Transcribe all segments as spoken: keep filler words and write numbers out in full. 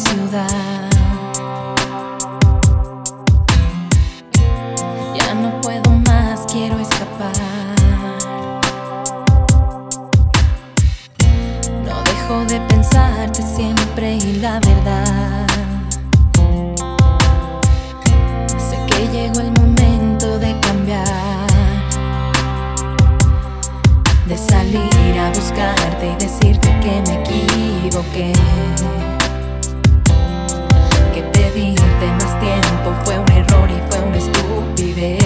ciudad. Ya no puedo más, quiero escapar. No dejo de pensarte siempre y la verdad. Sé que llegó el momento de cambiar, de salir a buscarte y decirte que me equivoqué, que pedirte más tiempo fue un error y fue una estupidez,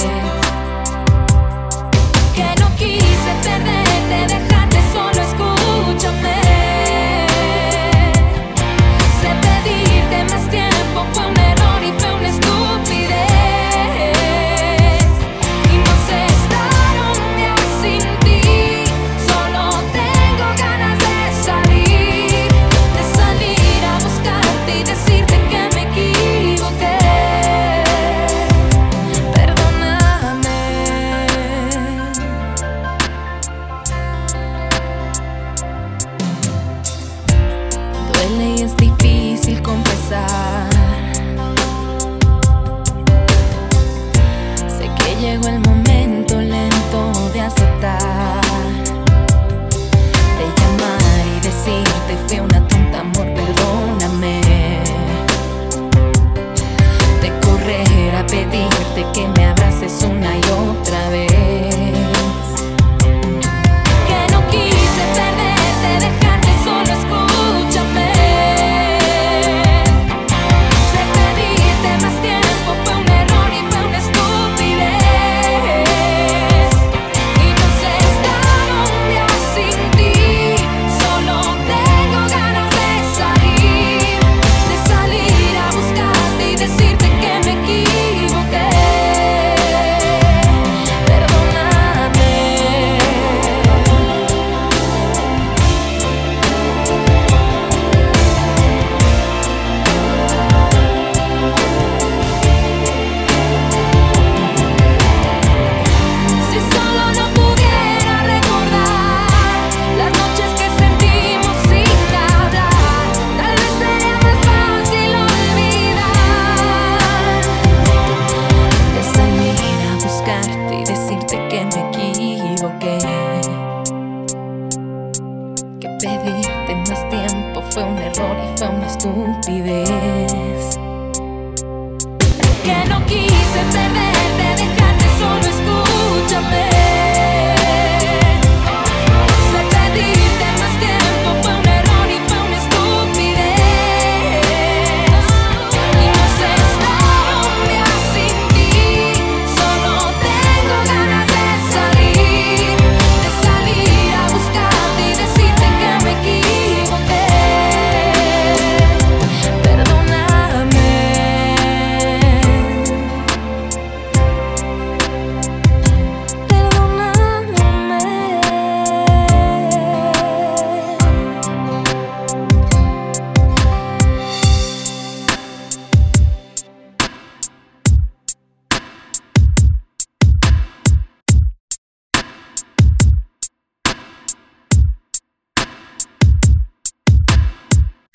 que no quise perderte, dejarte solo, escúchame. Sé pedirte más tiempo fue un error y fue una estupidez, y no sé estar un día sin ti. Solo tengo ganas de salir, de salir a buscarte y decirte que me equivoqué. Perdóname. Duele y es difícil confesar. Sé que llegó el momento lento de aceptar, de llamar y decirte fui una tonta, amor, perdóname, de correr a pedirte que me abraces una y otra vez, que no quise perderte, dejarte solo, escúchame. Sé pedirte más tiempo fue un error y fue una estupidez, y no sé estar un día sin ti. Solo tengo ganas de salir, de salir a buscarte y decirte que me equivoqué. Perdóname. Si solo no pudiera recordar las noches que sentimos sin hablar, tal vez sería más fácil olvidar, de salir a buscarte y decirte que me equivoqué, que pedirte más tiempo fue un error y fue una estupidez, que no quise perder.